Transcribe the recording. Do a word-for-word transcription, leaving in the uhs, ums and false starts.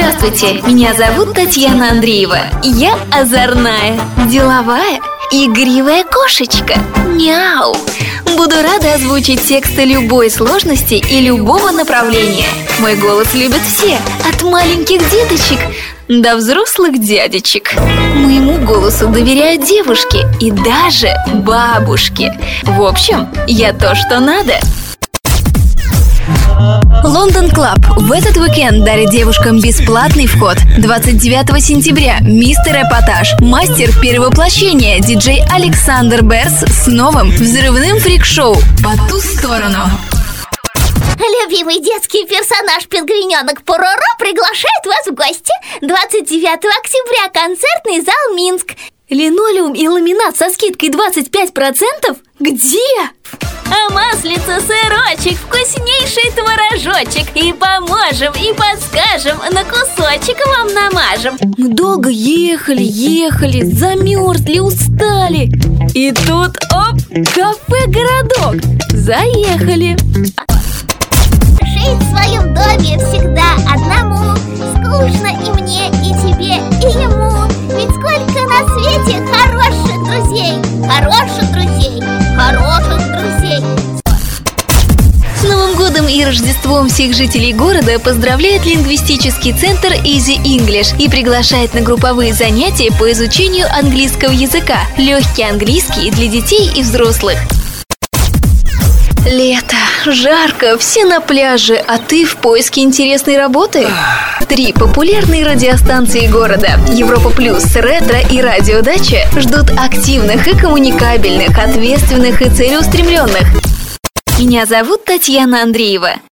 Здравствуйте, меня зовут Татьяна Андреева. Я озорная, деловая, игривая кошечка. Мяу! Буду рада озвучить тексты любой сложности и любого направления. Мой голос любят все, от маленьких деточек до взрослых дядечек. Моему голосу доверяют девушки и даже бабушки. В общем, я то, что надо. Лондон Клаб в этот уикенд дарит девушкам бесплатный вход. двадцать девятого сентября мистер Эпатаж, мастер перевоплощения, диджей Александр Берс с новым взрывным фрик-шоу «По ту сторону». Любимый детский персонаж Пингвиненок Пороро приглашает вас в гости. двадцать девятого октября концертный зал Минск. Линолеум и ламинат со скидкой двадцать пять процентов? Где? А маслица, сырочек, вкуснейший творожочек. И поможем, и подскажем, на кусочек вам намажем. Мы долго ехали, ехали, замерзли, устали. И тут, оп, кафе-городок. Заехали. Жить в своем доме всегда одному скучно и мне, и тебе, и ему. Ведь сколько на свете хороших друзей, хороших друзей, хороших друзей. С Новым годом и Рождеством всех жителей города поздравляет лингвистический центр Easy English и приглашает на групповые занятия по изучению английского языка. Легкий английский для детей и взрослых. Лето, жарко, все на пляже, а ты в поиске интересной работы? Три популярные радиостанции города – Европа Плюс, Ретро и Радиодача – ждут активных и коммуникабельных, ответственных и целеустремленных. Меня зовут Татьяна Андреева.